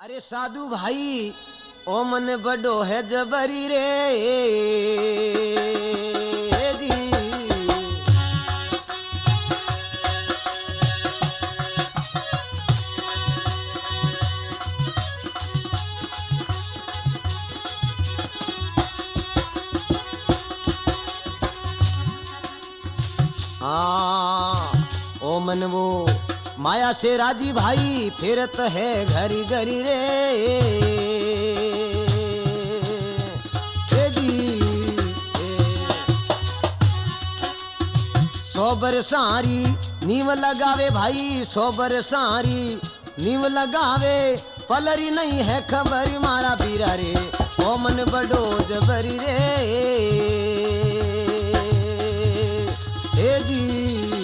अरे साधु भाई ओ मन बड़ो है जबरी रे जी। ओ मन वो माया से राजी भाई फिरत है घरी घरी रे जी। सोबर सारी नीव लगावे भाई, सोबर सारी नीव लगावे, पलरी नहीं है खबर मारा बीरा रे ओ मन बड़ो जबरी रे जी।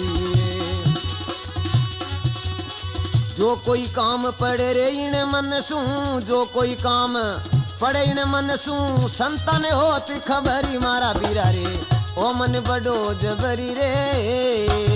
जो कोई काम पड़े रे इन मन सू, जो कोई काम पड़े इन मन सू, संतन होत खबरी मारा बीरा रे ओ मन बड़ो जबरी रे।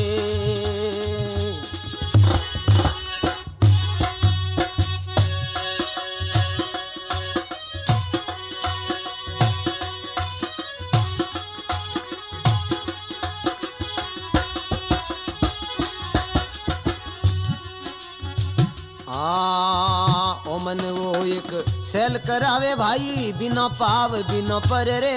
ओ मन वो एक सेल करावे भाई बिना पाव बिना पर रे।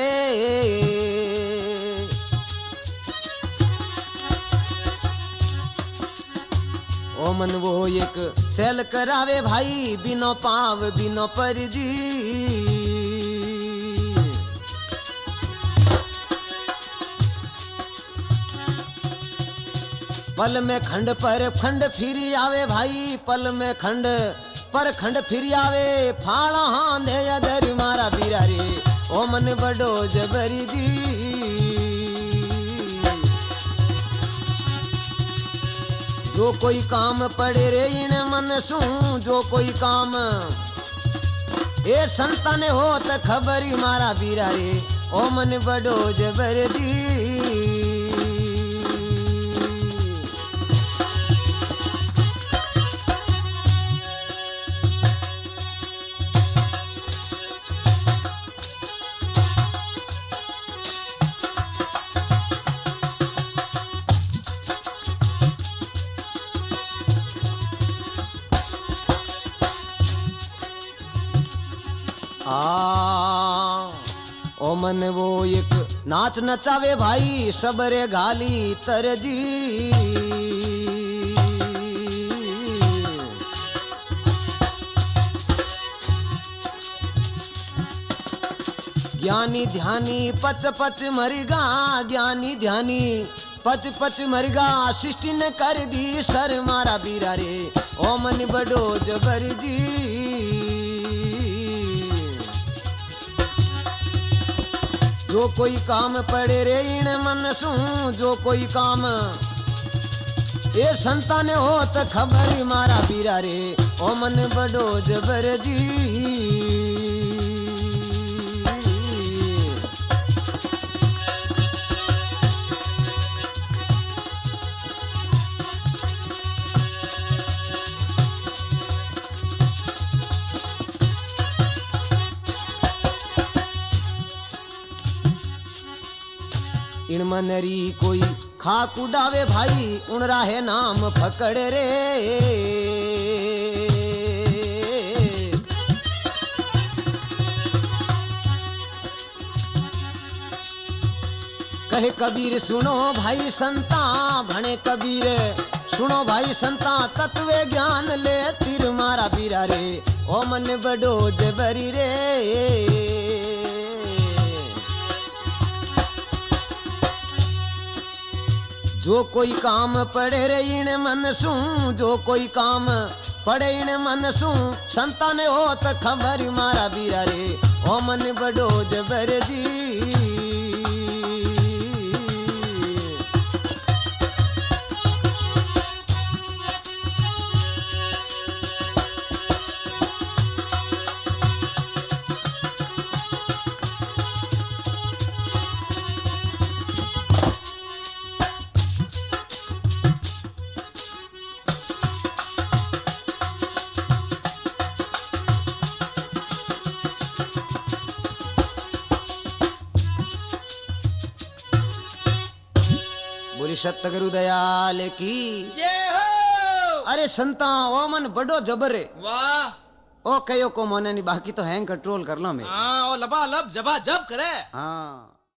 ओ मन वो एक सेल करावे भाई बिना पाव बिना पर जी। पल में खंड पर खंड फिर आवे भाई, पल में खंड पर खंड फिर आवे, फाड़ा हांधे अधर मारा बीरा रे ओ मन बड़ो जबरी जी। जो कोई काम पड़े रे इन मन सू, जो कोई काम ए संतन होत खबरी मारा बीरा रे ओ मन बड़ो जबर जी। ओ मन वो एक नाच नचावे भाई सबरे घाली तरजी। ज्ञानी ध्यानी पच पच मरगा, ज्ञानी ध्यानी पच पच मरगा, सृष्टि ने कर दी सर मारा बीरा रे ओ मन बड़ो जबर जी। जो कोई काम पड़े रे इन मन सू, जो कोई काम ए संतान होत खबर मारा बीरा रे ओ मन बड़ो जबर जी। इन मनरी कोई खाक उड़ावे भाई उन राहे नाम फकड़ रे। कहे कबीर सुनो भाई संता, भणे कबीर सुनो भाई संता, तत्वे ज्ञान ले तिर मारा बीरा रे ओ मन बड़ो जबरी रे। जो कोई काम पड़े रे इन मन सू, जो कोई काम पड़े इन मन सू, संतान होत खबर मारा बीरा रे ओ मन बड़ो जबर जी। सतगुरु दयाल की जय हो। अरे संता ओ मन बड़ो जबर है वाह ओ कयो को मोने नहीं बाकी तो हैंग कंट्रोल कर लो मैं हाँ ओ लबा लब जबा जब करे हाँ